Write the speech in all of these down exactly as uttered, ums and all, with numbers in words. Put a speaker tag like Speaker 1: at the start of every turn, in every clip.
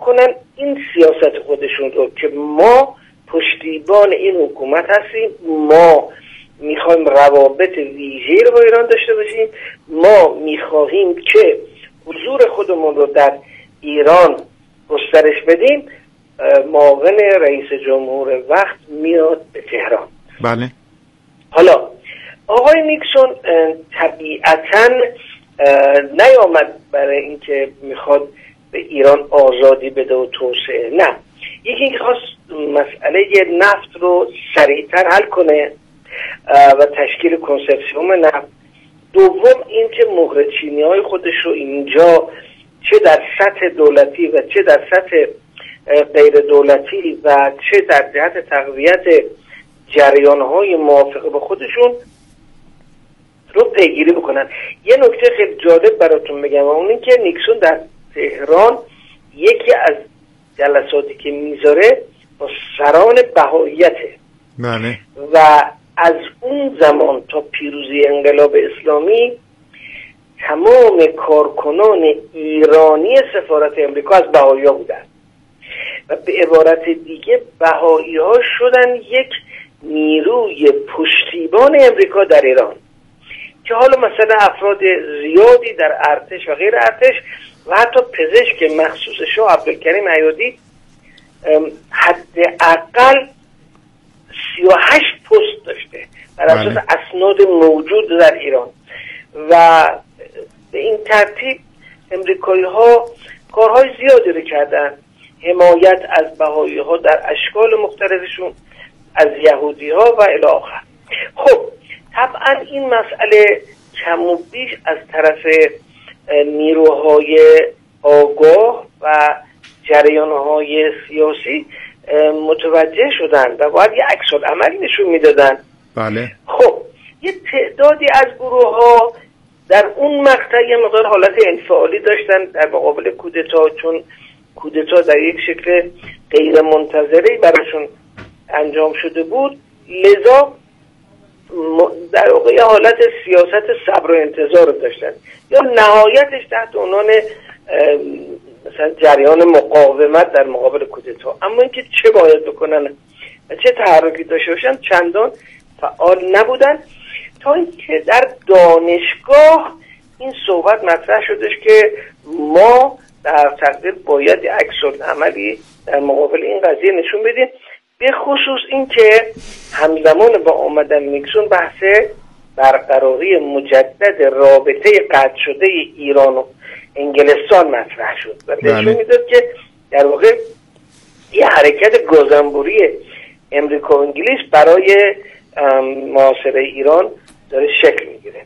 Speaker 1: کنن این سیاست خودشون رو که ما پشتیبان این حکومت هستیم، ما میخوایم روابط ویژه‌ای رو با ایران داشته باشیم، ما میخواهیم که حضور خودمون رو در ایران گسترش بدیم، معاون رئیس جمهور وقت میاد به تهران.
Speaker 2: بله.
Speaker 1: حالا آقای نیکسون طبیعتاً نیامد برای اینکه میخواد به ایران آزادی بده و توسعه، نه، یکی که خواست مسئله نفت رو سریعتر حل کنه و تشکیل کنسرسیوم نفت. دوم اینکه مهر چینی های خودش رو اینجا چه در سطح دولتی و چه در سطح غیر دولتی و چه در جهت تقویت جریان های موافقه به خودشون رو پیگیری بکنن. یه نکته خیلی جالب براتون بگم و اون این که نیکسون در تهران یکی از جلساتی که میذاره با سران بهائیته.
Speaker 2: بله.
Speaker 1: و از اون زمان تا پیروزی انقلاب اسلامی تمام کارکنان ایرانی سفارت امریکا از بهایی ها بودن و به عبارت دیگه بهایی ها شدن یک نیروی پشتیبان امریکا در ایران که حالا مثلا افراد زیادی در ارتش و غیر ارتش و حتی پزشک مخصوص شاه عبدالکریم ایادی حداقل سی و هشت پست داشته بر اساس اسناد موجود در ایران و به این ترتیب امریکایی ها کارهای زیادی رو کردن، حمایت از بهایی ها در اشکال مختلفشون، از یهودی ها و الی آخر. خب طبعا این مسئله کم و بیش از طرف نیروهای آگاه و جریانهای سیاسی متوجه شدن و باید یه عکس العمل نشون میدادن.
Speaker 2: بله.
Speaker 1: خب یه تعدادی از گروه ها در اون مقطع یه مقدار حالت انفعالی داشتن در مقابل کودتا، چون کودتا در یک شکل غیر منتظری براشون انجام شده بود، لذا در واقع یه حالت سیاست صبر و انتظار داشتن یا نهایتش تحت عنوان مثلا جریان مقاومت در مقابل کودتا. اما اینکه چه باید بکنن و چه تحرکی داشته باشن چندان فعال نبودن تا اینکه در دانشگاه این صحبت مطرح شدش که ما در تقدیر باید عکس‌العملی در مقابل این قضیه نشون بدیم، به خصوص اینکه همزمان با آمدن نیکسون بحث برقراری مجدد رابطه قطع شده ایران و انگلستان مطرح شد و نشون میداد که در واقع یه حرکت گازنبوری امریکا و انگلیس برای محاصره ایران داره شکل میگیره.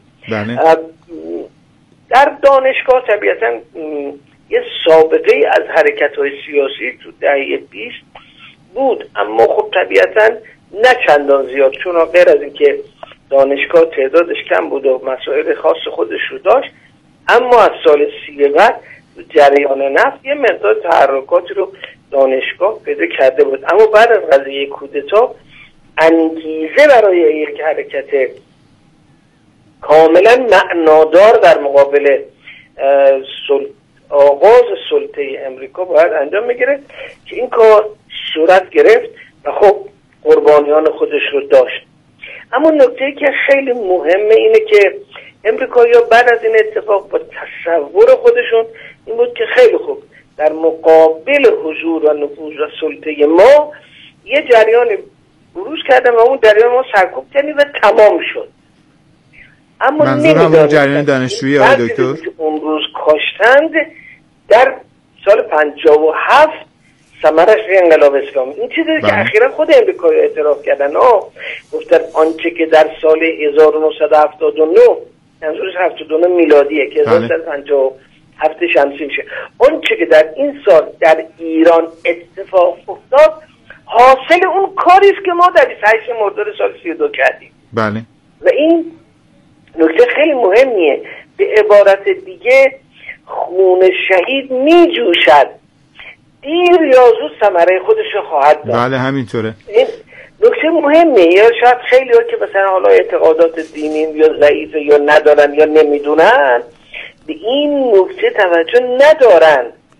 Speaker 1: در دانشگاه طبیعتا یه سابقه از حرکت‌های سیاسی تو دهه بیست بود، اما خب طبیعتا نه چندان زیاد، چون غیر از اینکه دانشگاه تعدادش کم بود و مسائل خاص خودش رو داشت، اما از سال سی بعد جریان نفت یه مقدار تحرکاتی رو دانشگاه پیدا کرده بود. اما بعد از قضیه کودتا انگیزه برای یک حرکت کاملا معنادار در مقابل سل... آغاز سلطه امریکا باید انجام میگیره که این کار صورت گرفت و خب قربانیان خودش رو داشت. اما نکته‌ای که خیلی مهمه اینه که امریکایی‌ها بعد از این اتفاق با تصور خودشون این بود که خیلی خوب در مقابل حضور و نفوذ و سلطه ما یه جریان بروز کردن و اون جریان ما سرکوب کردیم و تمام شد. اما
Speaker 2: منظور همون جریان دانشجویی آقای دکتر
Speaker 1: که اون روز کاشتند در سال پنجاه و هفت ثمرش انقلاب اسلامی. این چیزی که اخیرا خود امریکایی اعتراف کردن، آه گفتن آنچه که در سال هزار و نهصد و هفتاد و نه منظورش هفتاد و نه میلادیه که هزار و سیصد و پنجاه و هفت شمسی میشه، آنچه که در این سال در ایران اتفاق افتاد حاصل اون کاری است که ما در بیست و هشت مرداد سال سی و دو کردیم.
Speaker 2: بله.
Speaker 1: و این نکته خیلی مهمیه. به عبارت دیگه خون شهید می جوشد، دیر یا زود ثمره خودش رو خواهد داد.
Speaker 2: بله همینطوره.
Speaker 1: این نکته مهمه. یا شاید خیلی ها که مثلا حالا اعتقادات دینی یا ضعیفه یا ندارن یا نمیدونن به این نکته توجه ندارن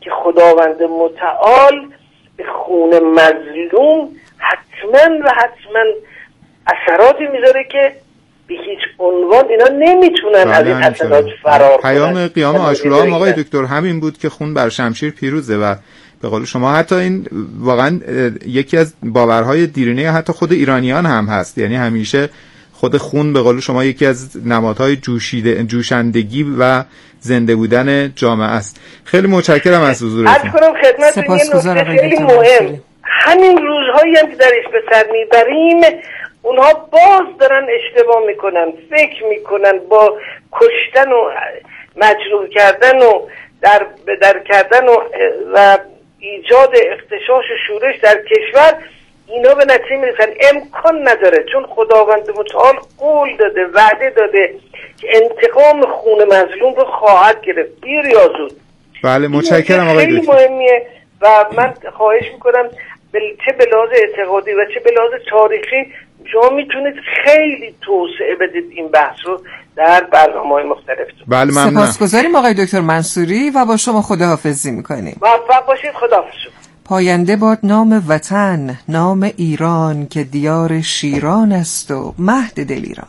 Speaker 1: که خداوند متعال به خون مظلوم حتما و حتما اثراتی میذاره که به هیچ عنوان اینا نمیتونن از این اثرات فرار کنن.
Speaker 2: پیام قیام عاشورا هم آقای دکتر همین بود که خون بر شمشیر پیروزه و به قول شما حتی این واقعا یکی از باورهای دیرینه حتی خود ایرانیان هم هست، یعنی همیشه خود خون به قول شما یکی از نمادهای جوشیده جوشندگی و زنده بودن جامعه است. خیلی متشکرم از حضورتون.
Speaker 1: عرض کنم خدمتتون یه نکته خیلی مهم، همین روزهایی هم که درش به سر میبریم اونها باز دارن اشتباه میکنن، فکر میکنن با کشتن و مجروح کردن و در در کردن و, و ایجاد اختشاش و شورش در کشور اینا به نتیجه میرسن. امکان نداره، چون خداوند متعال قول داده، وعده داده که انتقام خون مظلوم رو خواهد گرفت دیر یا زود.
Speaker 2: بله متشکرم آقای دکتر.
Speaker 1: خیلی مهمیه و من خواهش میکنم چه به لحاظ اعتقادی و چه به لحاظ تاریخی شما میتونید خیلی توسعه بدید این بحث رو در برنامه‌های مختلفتون.
Speaker 2: بله ممنونم.
Speaker 3: سپاسگزاریم آقای دکتر منصوری و با شما خداحافظی میکنیم.
Speaker 1: موفق باشید. خداحافظ.
Speaker 3: پاینده باد نام وطن، نام ایران که دیار شیران است و مهد دل ایران.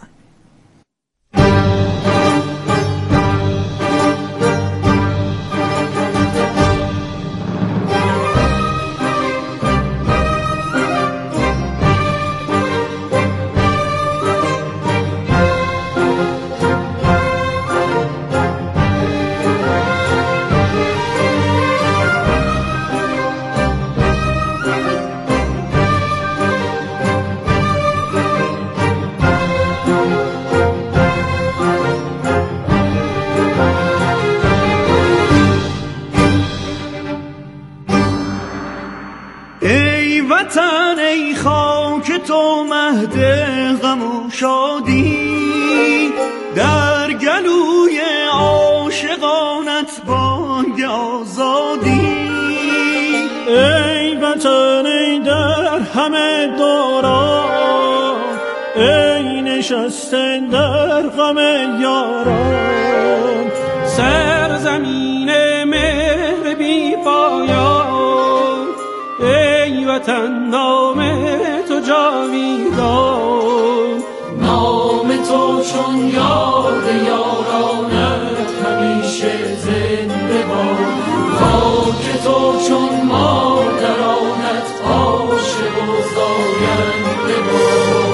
Speaker 4: وطن ای خاک تو مهد غم و شادی، در گلوی عاشقانت بانگ آزادی. ای وطن ای در همه دوران، ای نشسته در غم یاران، سرزمین مهر بی پایان. ای وطن نام تو جاویدان، نام تو چون یاد یارانت همیشه زنده باد. خاک تو چون مادرانت عاشق و زاینده باد.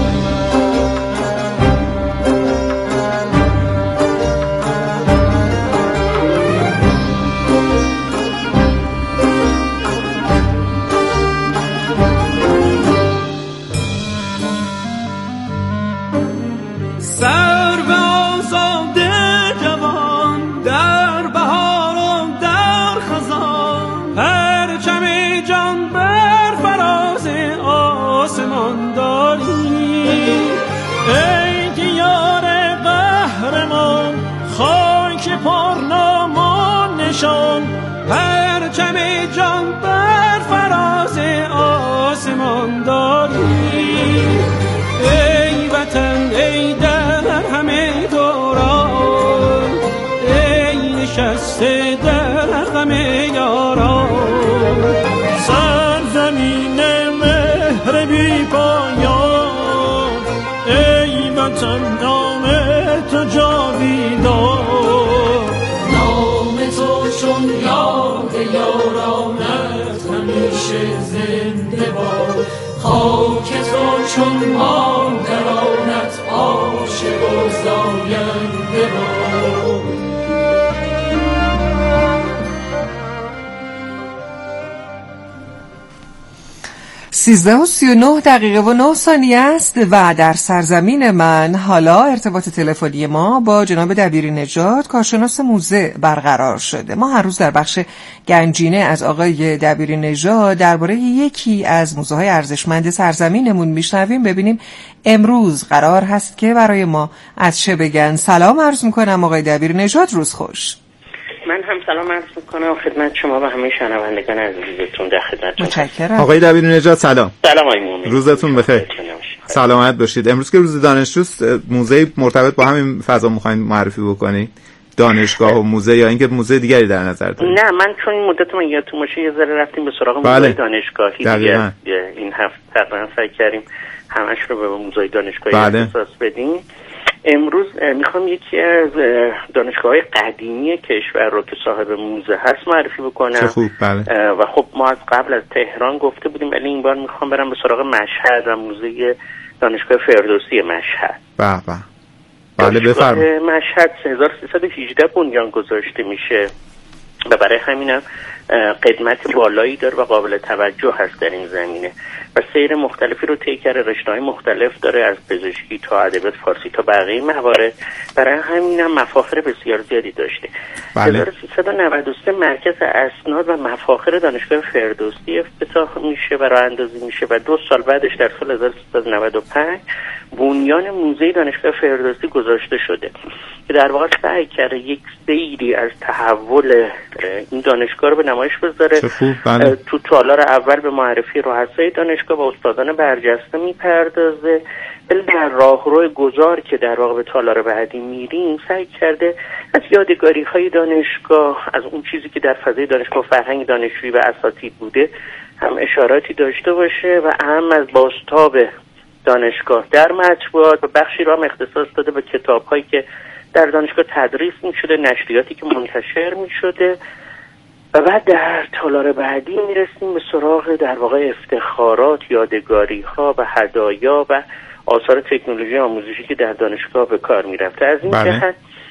Speaker 4: پرچم جان بر فراز آسمان داری. ای وطن ای در همه دوران، ای نشسته در غم یاران، سرزمین مهر بی پایان. ای وطن نام تو جاویدان، چون یاد یارانت همیشه زنده باد. خاک تو چون مادرانت عاشق و زاینده باد.
Speaker 3: سیزده و سی و نه دقیقه و نه ثانیه است و در سرزمین من حالا ارتباط تلفنی ما با جناب دبیری نژاد کارشناس موزه برقرار شده. ما هر روز در بخش گنجینه از آقای دبیری نژاد درباره یکی از موزه های ارزشمند سرزمینمون میشنویم. ببینیم امروز قرار هست که برای ما از چه بگن. سلام عرض میکنم آقای دبیری نژاد، روز خوش.
Speaker 5: من هم سلام عرض میکنم خدمت شما و همه شنوندگان عزیزتون در خدمتتون.
Speaker 3: متشکرم.
Speaker 2: آقای دبیری نژاد سلام.
Speaker 5: سلام آقای مومن.
Speaker 2: روزتون بخیر. سلامت باشید. امروز که روز دانشجوست، موزه مرتبط با همین فضا می‌خواید معرفی بکنید. دانشگاه و موزه یا اینکه موزه دیگری در نظر دارید؟
Speaker 5: نه، من چون این مدت من یادتون باشه یه ذره رفتیم به سراغ
Speaker 2: بله.
Speaker 5: موزه دانشگاهی
Speaker 2: دقیقا.
Speaker 5: دیگه این هفته تقریبا سعی کردیم همش رو به موزه دانشگاهی
Speaker 2: بله.
Speaker 5: اختصاص بدیم. امروز میخوام یکی از دانشگاه‌های قدیمی کشور رو که صاحب موزه هست معرفی بکنم.
Speaker 2: چه خوب. بله.
Speaker 5: و خب ما از قبل از تهران گفته بودیم، ولی این بار میخوام برم به سراغ مشهد و موزه دانشگاه فردوسی مشهد.
Speaker 2: به به. بله بفرمایید.
Speaker 5: مشهد هزار و سیصد و هجده بنیان گذاشته میشه و برای همینم قدمت بالایی داره و قابل توجه هست در این زمینه و سیر مختلفی رو طی کرده، رشته‌های مختلف داره، از پزشکی تا ادبیات فارسی تا بقیه موارد. برای همینم مفاخر بسیار زیادی داشته.
Speaker 2: بله.
Speaker 5: هزار و سیصد و نود و سه مرکز اسناد و مفاخر دانشگاه فردوسی افتتاح میشه و راه اندازی میشه و دو سال بعدش در سال هزار و سیصد و نود و پنج بنیان موزه دانشگاه فردوسی گذاشته شده که در واقع سعی کرده یک سیری از تحول این دانشگاه رو به نمایش بذاره.
Speaker 2: بله.
Speaker 5: تو تالار اول به معرفی رؤسای دانشگاه و استادان برجسته میپردازه، ولی در راهرو گذار که در واقع به تالار بعدی میریم سعی کرده از یادگاری های دانشگاه، از اون چیزی که در فضای دانشگاه فرهنگ دانشجویی و اساتید بوده هم اشاراتی داشته باشه و هم از بازتاب دانشگاه در مطبوعات و بخشی رو هم اختصاص داده به کتاب‌هایی که در دانشگاه تدریس می‌شده، نشریاتی که منتشر می‌شده. و بعد در تالار بعدی میرسیم به سراغ در واقع افتخارات، یادگاری‌ها و هدایا و آثار تکنولوژی آموزشی که در دانشگاه به کار می‌رفته. از این
Speaker 2: بله.
Speaker 5: جهت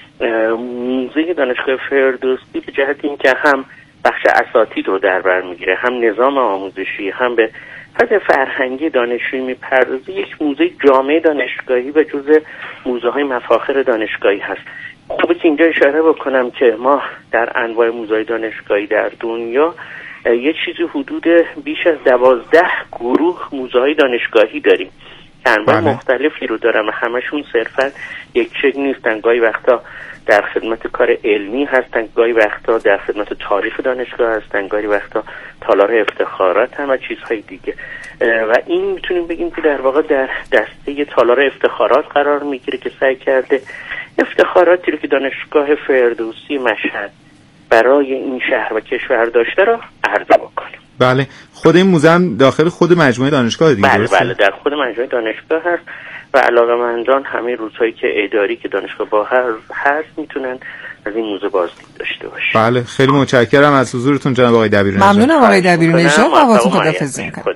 Speaker 5: موزه دانشگاه فردوسی به جهت اینکه هم بخش اساتید رو در بر می‌گیره، هم نظام آموزشی، هم به فضای فرهنگی دانشجویی میپردازه، یک موزه جامعه دانشگاهی و جزء موزه های مفاخر دانشگاهی هست. خوبه که اینجا اشاره بکنم که ما در انواع موزه دانشگاهی در دنیا یه چیزی حدود بیش از دوازده گروه موزه های دانشگاهی داریم که انواع
Speaker 2: بله.
Speaker 5: مختلفی رو دارن و همشون صرفا یک شکل نیستن. گاهی وقتا در خدمت کار علمی هستن، گاهی وقتا در خدمت تاریخ دانشگاه هستن، گاهی وقتا تالار افتخارات هم و چیزهای دیگه. و این میتونیم بگیم که در واقع در دسته تالار افتخارات قرار میگیره که سعی کرده افتخاراتی رو که دانشگاه فردوسی مشهد برای این شهر و کشور داشته رو عرضه بکنیم.
Speaker 2: بله. خود این موزه هم داخل خود مجموعه دانشگاه دیگه؟
Speaker 5: بله
Speaker 2: درسته؟
Speaker 5: بله در خود مجموعه دانشگاه هست و علاقه‌مندان همه روزهایی که اداری که دانشگاه با هست میتونن از این موزه بازدید داشته باشن.
Speaker 2: بله خیلی متشکرم از حضورتون جناب آقای دبیرنژاد.
Speaker 3: ممنونم آقای دبیرنژاد. باهاتون خداحافظی می‌کنم.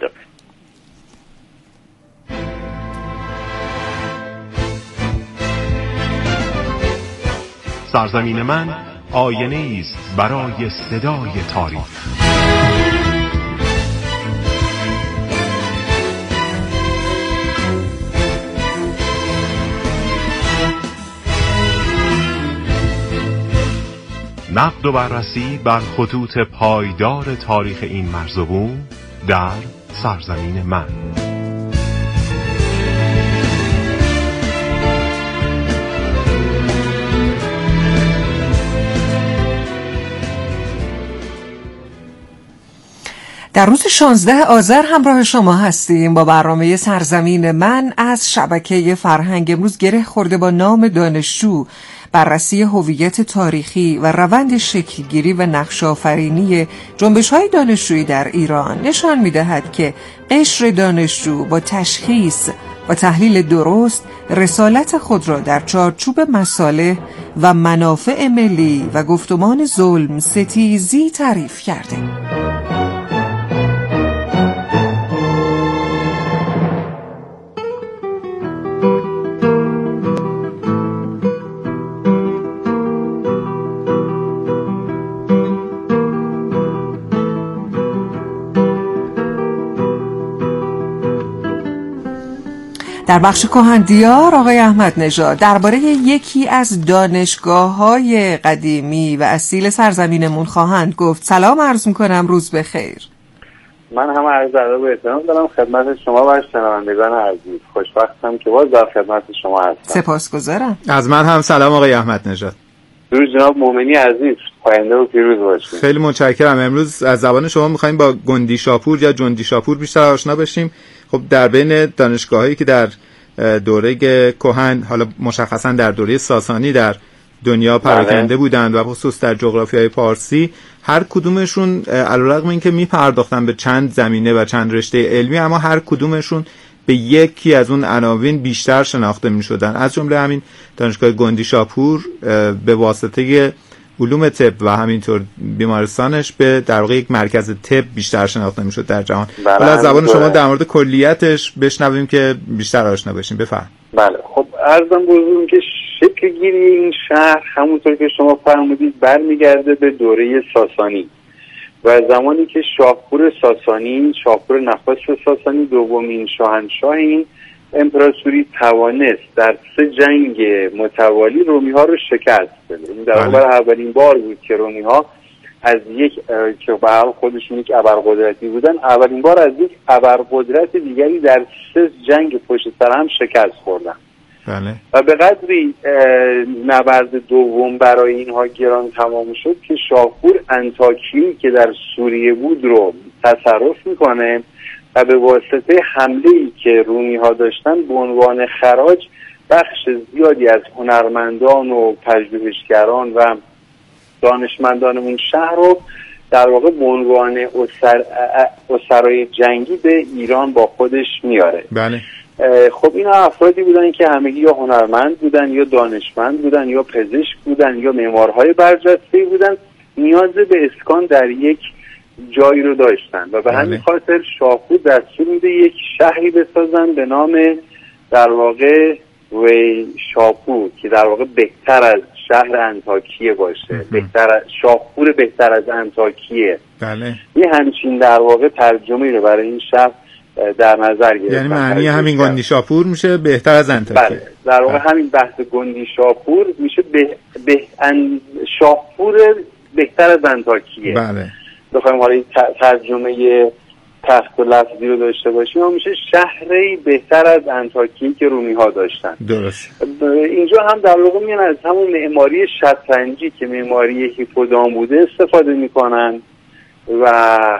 Speaker 6: سرزمین من آینه است برای صدای تاریخ. نقد و بررسی بر خطوط پایدار تاریخ این مرزبون در سرزمین من.
Speaker 3: در روز شانزده آذر همراه شما هستیم با برنامه سرزمین من از شبکه فرهنگ. امروز گره خورده با نام دانشجو، بررسی هویت تاریخی و روند شکلگیری و نقش‌آفرینی جنبش‌های دانشجویی در ایران نشان می‌دهد که قشر دانشجو با تشخیص و تحلیل درست رسالت خود را در چارچوب مصالح و منافع ملی و گفتمان ظلم ستیزی تعریف کرده. در بخش کهندیار آقای احمد نژاد درباره یکی از دانشگاه‌های قدیمی و اصیل سرزمینمون خواهند گفت. سلام عرض می‌کنم، روز بخیر.
Speaker 7: من هم عرض ادب و احترام دارم خدمت شما و شنوندگان عزیز. خوشبختم که باز در خدمت شما هستم.
Speaker 3: سپاسگزارم.
Speaker 2: از من هم سلام آقای احمد نژاد.
Speaker 7: درود جناب مومنی عزیز، پاینده و پیروز باشید.
Speaker 2: خیلی متشکرم. امروز از زبان شما می‌خوایم با گندی شاپور یا جندی شاپور بیشتر آشنا بشیم. خب در بین دانشگاهایی که در دوره کهن، حالا مشخصا در دوره ساسانی در دنیا پراکنده بودند و خصوص در جغرافیای پارسی هر کدومشون علیرغم اینکه میپرداختن به چند زمینه و چند رشته علمی، اما هر کدومشون به یکی از اون عناوین بیشتر شناخته میشدن. از جمله همین دانشگاه گندی شاپور به واسطه علوم طب و همینطور بیمارستانش به در واقع یک مرکز طب بیشتر شناخته میشد در جهان. حالا از زبان شما در مورد کلیتش بشنویم که بیشتر آشنا بشیم. بفرمایید.
Speaker 7: بله، خب عرضم بزرگم که شکل گیری این شهر همونطور که شما فرمودید برمیگرده به دوره ساسانی و زمانی که شاپور ساسانی، شاپور نخست ساسانی، دومین شاهنشاه این امپراتوری، توانست در سه جنگ متوالی رومی ها رو شکست بده. این در واقع اولین بار بود که رومی ها از یک که به حال خودشون یک ابرقدرتی بودن، اولین بار از یک ابرقدرت دیگری در سه جنگ پشت سر هم شکست خوردن.
Speaker 2: بله.
Speaker 7: و به قدری نبرد دوم برای اینها گران تمام شد که شاپور انطاکیه که در سوریه بود رو تصرف میکنه و به واسطه حمله‌ای که رومی ها داشتن به عنوان خراج بخش زیادی از هنرمندان و پژوهشگران و دانشمندان اون شهر رو در واقع به عنوان اسر... اسرای جنگی به ایران با خودش میاره.
Speaker 2: بله.
Speaker 7: خب اینا افرادی بودن که همگی یا هنرمند بودن یا دانشمند بودن یا پزشک بودن یا معمارهای برجسته بودن، نیاز به اسکان در یک جایی رو داشتن و به همین خاطر شاپور دستور میده یک شهری بسازن به نام در واقع وی شاپور که در واقع بهتر از شهر انطاکیه باشه، بهتر از شاپور بهتر از انطاکیه.
Speaker 2: بله.
Speaker 7: یه همچین در واقع ترجمه رو برای این شهر در نظر گرفتن.
Speaker 2: یعنی معنی همین گندی شاپور میشه بهتر از انطاکیه.
Speaker 7: بله. در واقع همین بحث گندی شاپور میشه به, به ان... شاپور بهتر از انطاکیه.
Speaker 2: بله.
Speaker 7: بخوایم حالا ترجمه تخت و لفظی رو داشته باشیم هم میشه شهری بهتر از انطاکیه که رومی ها داشتن.
Speaker 2: درست.
Speaker 7: اینجا هم در واقع میان از همون معماری شطرنجی که معماری هیپودام بوده استفاده میکنن و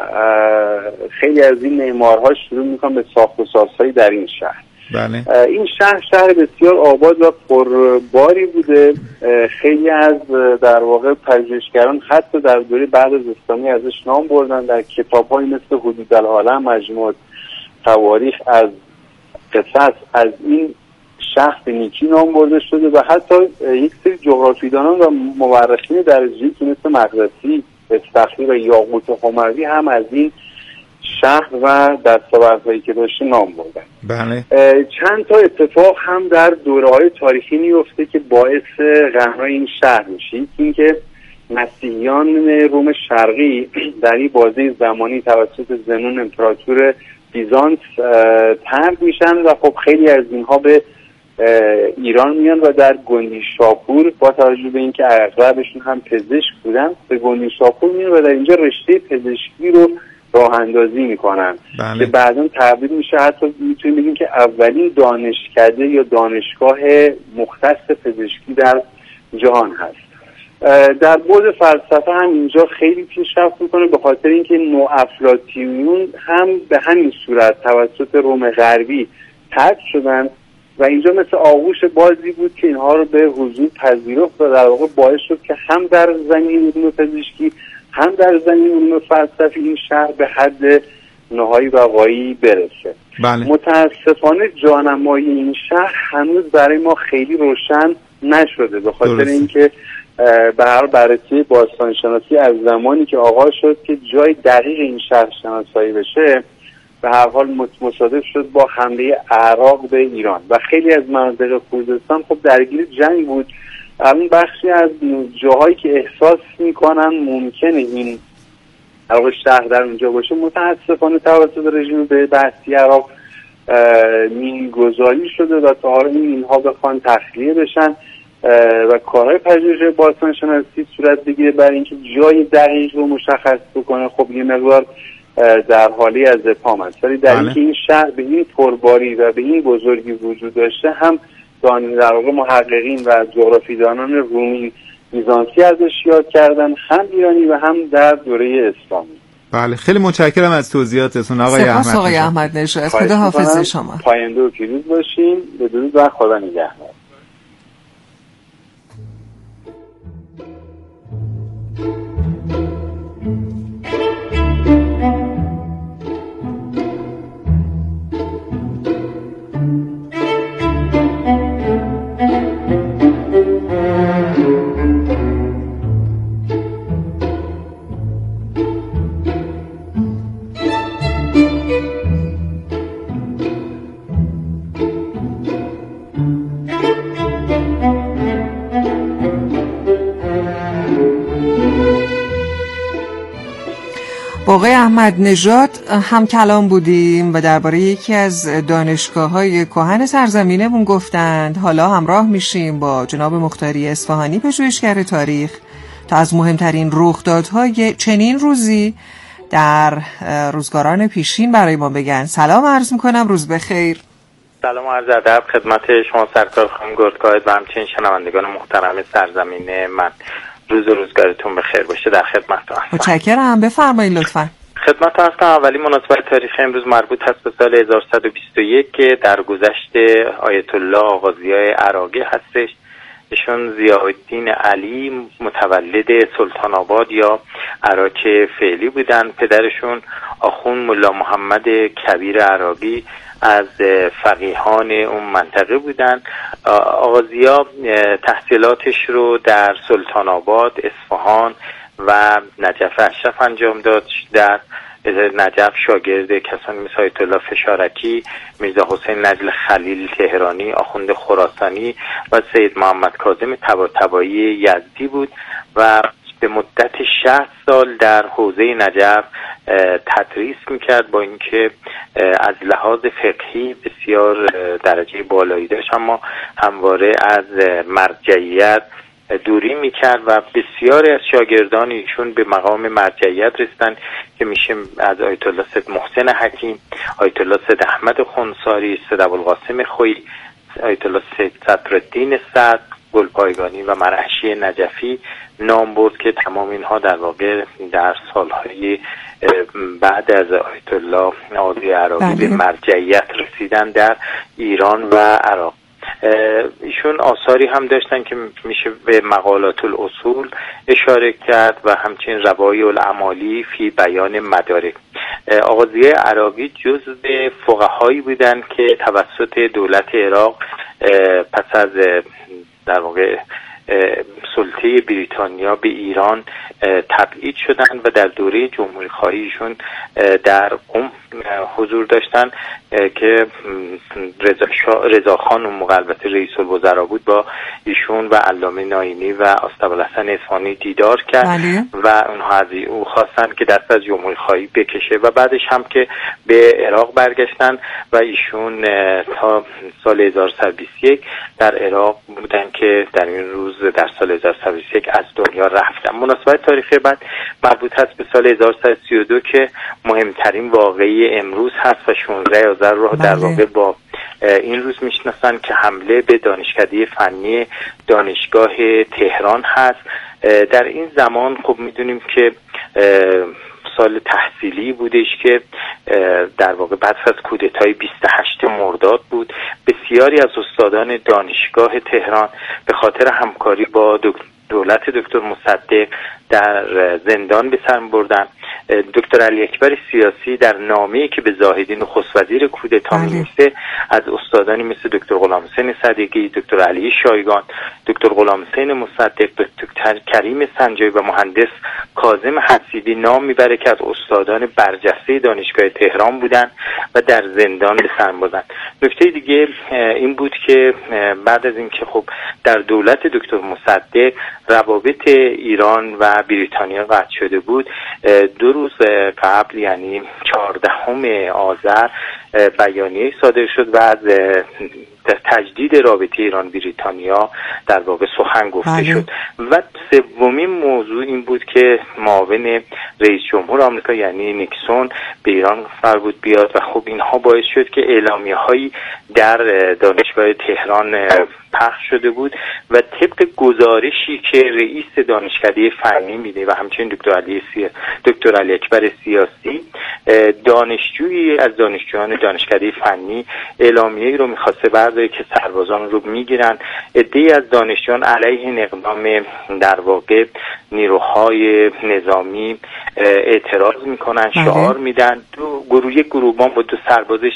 Speaker 7: خیلی از این معمارها شروع میکنن به ساخت و سازهایی در این شهر.
Speaker 2: بله.
Speaker 7: این شهر شهر بسیار آباد و پرباری بوده. خیلی از در واقع پژوهشگران حتی در دوره بعد از اسلامی ازش نام بردن. در کتاب‌های مثل حدود العالم، مجموعه تواریخ از قصص از این شهر به نیکی نام برده شده و حتی یک سری جغرافیدانان و مورخین درجه‌ای که مثل مقدسی، استخری و یاقوت هموی هم از این شهر و دستاوردهایی که داشته نام بردن.
Speaker 2: بله.
Speaker 7: چند تا اتفاق هم در دوره‌های تاریخی میفته که باعث غنا این شهر میشه. اینکه مسیحیان روم شرقی در این بازه زمانی توسط زنون امپراتور بیزانس طرد میشن و خب خیلی از اینها به ایران میان و در گندی شاپور با توجه به اینکه اغلبشون هم پزشک بودن به گندی شاپور میان و در اینجا رشته پزشکی رو راه اندازی میکنن.
Speaker 2: بله.
Speaker 7: که بعداً تبدیل میشه، حتی میتونیم بگیم که اولین دانشکده یا دانشگاه مختص پزشکی در جهان هست. در بعد فلسفه هم اینجا خیلی پیشرفت میکنه به خاطر اینکه نوافلاطونیون هم به همین صورت توسط روم غربی طرد شدن و اینجا مثل آغوش بازی بود که اینها رو به حضور پذیرفت و در واقع باعث شد که هم در زمین علوم پزشکی هم در زمین علوم فلسفی این شهر به حد نهایی بقایی برسه.
Speaker 2: بله.
Speaker 7: متاسفانه جانمایی این شهر هنوز برای ما خیلی روشن نشده به خاطر اینکه به هر بررسی باستانشناسی از زمانی که آغاز شد که جای دقیق این شهر شناسایی بشه به هر حال مصادف شد با حمله عراق به ایران و خیلی از مناطق خوزستان خب درگیر جنگ بود. الان بخشی از جاهایی که احساس میکنن ممکنه این شهر در اونجا باشه متاسفانه توسط رژیم به بحثی عراق مینگذاری شده و تا حالا این اینها بخوان تخلیه بشن و کارهای پژوهش باستانشناسی صورت بگیره برای اینکه جای دقیق رو مشخص بکنه. خب یه مقدار در حالی از ابهام است، ولی در اینکه این شهر به این پرباری و به این بزرگی وجود داشته هم در واقع محققین و جغرافیدانان رومی بیزانسی ازش یاد کردن، هم ایرانی و هم در دوره اسلامی.
Speaker 2: بله، خیلی متشکرم از توضیحاتتون آقای احمد.
Speaker 3: سپاس آقای احمد نژاد. خدا حافظ شما.
Speaker 7: پاینده و پیروز باشین. بدرود و خدا نگهدار.
Speaker 3: آقای احمد نژاد هم کلام بودیم و درباره یکی از دانشگاه‌های کهن سرزمینمون گفتند. حالا همراه میشیم با جناب مختاری اصفهانی، پژوهشگر تاریخ، تا از مهمترین رخدادهای چنین روزی در روزگاران پیشین برای ما بگن. سلام عرض میکنم، روز بخیر.
Speaker 8: سلام و عرض ادب خدمت شما سرکار خانم گردگاهد و همچنین شنوندگان محترم سرزمین من. روز و روزگارتون بخیر باشه. در خدمتتون هستم.
Speaker 3: متشکرم، بفرمایید لطفا.
Speaker 8: خدمتتون هستم. اولی مناسبت تاریخی امروز مربوط هست به سال هزار و صد و بیست و یک که در گذشت آیت الله آغازیای عراقی هستش. ایشون ضیاءالدین علی متولد سلطان آباد یا عراق فعلی بودن. پدرشون آخوند ملا محمد کبیر عراقی از فقیهان اون منطقه بودن. آغازیا تحصیلاتش رو در سلطان آباد، اصفهان و نجف اشرف انجام داد. در نجف شاگرد کسانی مثل آیت الله فشارکی، میرزا حسین نجل خلیل تهرانی، آخوند خراسانی و سید محمد کاظم طباطبایی یزدی بود و به مدت شصت سال در حوزه نجف تدریس میکرد، با اینکه از لحاظ فقهی بسیار درجه بالایی داشت اما همواره از مرجعیت دوری میکرد و بسیاری از شاگردان ایشون به مقام مرجعیت رسیدن که میشه از آیت الله سید محسن حکیم، آیت الله سید احمد خنثاری، سید ابوالقاسم خویی، آیت الله سید صدرالدین سعد گلپایگانی و مرعشی نجفی نام برد که تمام اینها در واقع در سالهای بعد از آیت الله آغازی عراقی به مرجعیت رسیدن در ایران و عراق. ایشون آثاری هم داشتن که میشه به مقالات الاصول اشاره کرد و همچنین روایی الاعمالی فی بیان مدارک. آغازیه عراقی جزو فقهایی بودن که توسط دولت عراق پس از در واقع سلطه بریتانیا به ایران تبعید شدن و در دوره جمهوری خواهیشون در قم حضور داشتن که رضا, رضا خان اون موقع البته رئیس الوزراء بود، با ایشون و علامه ناینی و آستابالحسن اصفهانی دیدار کرد بله. و اونها از او خواستن که دست از جمهوری خواهی بکشه و بعدش هم که به عراق برگشتن و ایشون تا سال هزار و سیصد و بیست و یک در عراق بودن که در این روز در سال هزار و سیصد و بیست و یک از دنیا رفتن. مناسبت تاریخی بعد مربوط هست به سال هزار و سیصد و سی و دو که مهمترین واقعه امروز هست و شانزده آذر رو در واقع با این روز میشناسن که حمله به دانشکده فنی دانشگاه تهران هست. در این زمان خب میدونیم که سال تحصیلی بودش که در واقع بعد از کودتای بیست و هشتم مرداد بود. بسیاری از استادان دانشگاه تهران به خاطر همکاری با دولت دکتر مصدق در زندان به سر بردن. دکتر علی اکبر سیاسی در نامه‌ای که به زاهدی نخست وزیر کودتا می‌نویسه از استادانی مثل دکتر غلام حسین صدیقی، دکتر علی شایگان، دکتر غلام حسین مصدق، دکتر کریم سنجابی و مهندس کاظم حسیبی نام میبره که از استادان برجسته دانشگاه تهران بودن و در زندان به سر بردن. نکته دیگه این بود که بعد از اینکه خب در دولت دکتر مصدق روابط ایران و بریتانیا قطع شده بود، دو روز قبل یعنی چهاردهم آذر بیانیه صادر شد و از تجدید رابطه ایران بریتانیا در واقع سخن گفته بله. شد. و سومین موضوع این بود که معاون رئیس جمهور آمریکا یعنی نیکسون به ایران قرار بود بیاد و خب اینها باعث شد که اعلامیه هایی در دانشگاه تهران پخش شده بود و طبق گزارشی که رئیس دانشکده فنی میده و همچنین دکتر علی سی... دکتر علی اکبر سیاسی دانشجویی از دانشجویان دانشکده فنی اعلامیه‌ای رو می‌خواسته برداره که سربازان رو میگیرن. عده‌ای از دانشجویان علیه اقدام در واقع نیروهای نظامی اعتراض میکنن، شعار میدن. دو گروه یک گروهبان با دو سربازش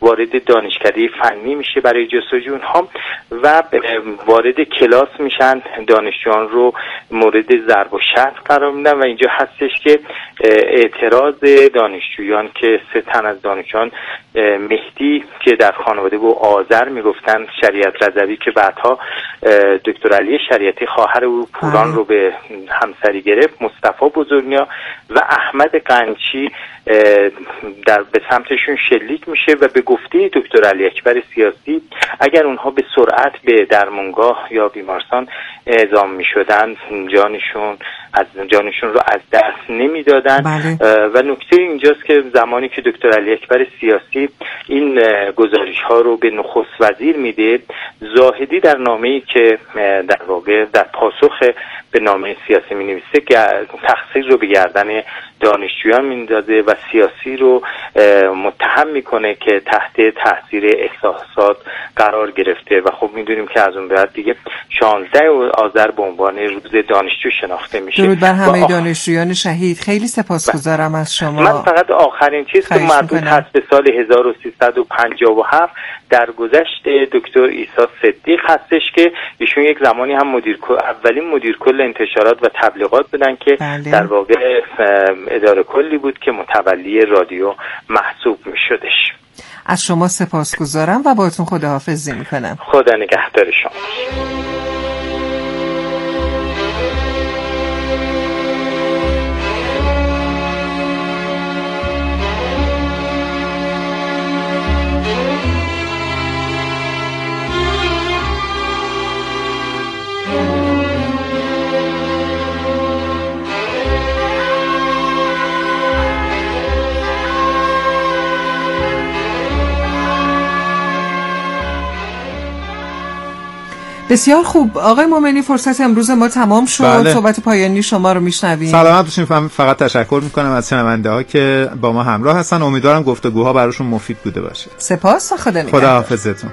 Speaker 8: وارد دانشکده فنی میشه برای جستجو اونها و وارد کلاس میشن، دانشجویان رو مورد ضرب و شتم قرار میدن و اینجا هستش که اعتراض دانشجویان که سه تن از دانشجویان مهدی که در خانواده به آذر میگفتن، شریعت رضوی که بعدها دکتر علی شریعتی خواهر او پوران رو به همسری گرفت، مصطفی بزرگنیا و احمد قنچی در به سمتشون شلیک میشه و به گفته دکتر علی اکبر سیاسی اگر اونها به سرعت به درمانگاه یا بیمارستان اعزام میشدن جانشون از جانشون رو از دست نمیدادن.
Speaker 3: بله.
Speaker 8: و نکته اینجاست که زمانی که دکتر علی اکبر سیاسی این گزارش ها رو به نخست وزیر میده، زاهدی در نامه‌ای که در واقع در پاسخ به نامه سیاسی می نویسه که تقصیر رو به گردن دانشجویان میندازه و سیاسی رو متهم میکنه که تحت تاثیر احساسات قرار گرفته و خب میدونیم که از اون بعد دیگه شانزده آذر به عنوان روز دانشجو شناخته میشه.
Speaker 3: درود بر همه دانشجویان شهید. خیلی سپاسگزارم از شما.
Speaker 8: من فقط آخرین چیز که مربوط هست به سال هزار و سیصد و پنجاه و هفت در گذشت دکتر عیسی صدیق هستش که ایشون یک زمانی هم مدیر اولین مدیر کل انتشارات و تبلیغات بودن که
Speaker 3: بله.
Speaker 8: در واقع اداره کلی بود که متولی رادیو محسوب می شدش.
Speaker 3: از شما سپاسگزارم و باهاتون خداحافظی میکنم.
Speaker 8: خدا نگهدار شما.
Speaker 3: بسیار خوب آقای مومنی، فرصت امروز ما تمام شد.
Speaker 2: بله.
Speaker 3: صحبت پایانی شما رو میشنویم.
Speaker 2: سلامت باشین. فقط تشکر میکنم از شنونده ها که با ما همراه هستن. امیدوارم گفتگوها براشون مفید بوده باشه.
Speaker 3: سپاس. خدا نگهدار.
Speaker 2: خدا حافظتون.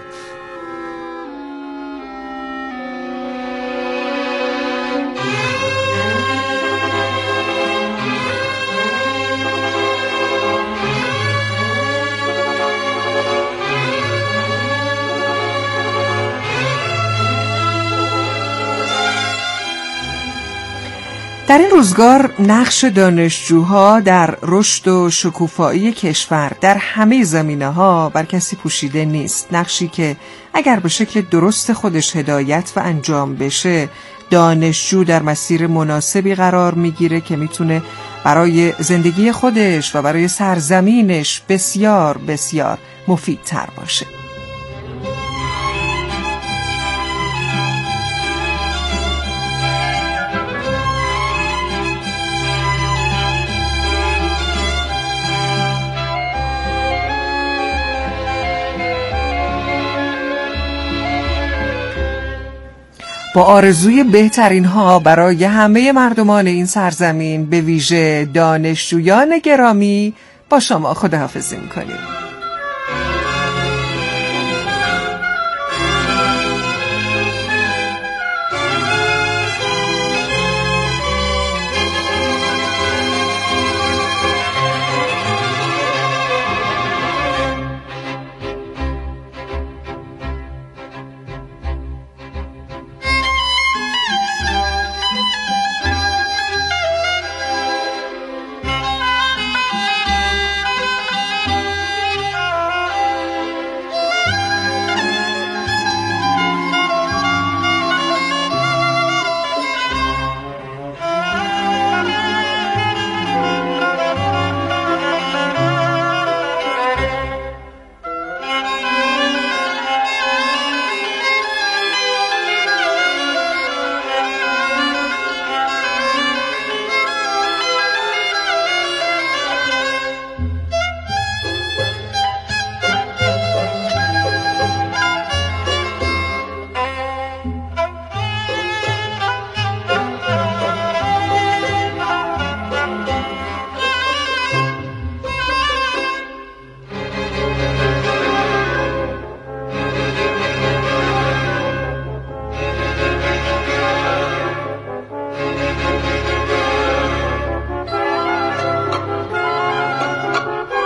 Speaker 3: در این روزگار نقش دانشجوها در رشد و شکوفایی کشور در همه زمینه‌ها بر کسی پوشیده نیست. نقشی که اگر به شکل درست خودش هدایت و انجام بشه، دانشجو در مسیر مناسبی قرار میگیره که میتونه برای زندگی خودش و برای سرزمینش بسیار بسیار مفیدتر باشه. با آرزوی بهترین ها برای همه مردمان این سرزمین، به ویژه دانشجویان گرامی، با شما خداحافظی میکنیم.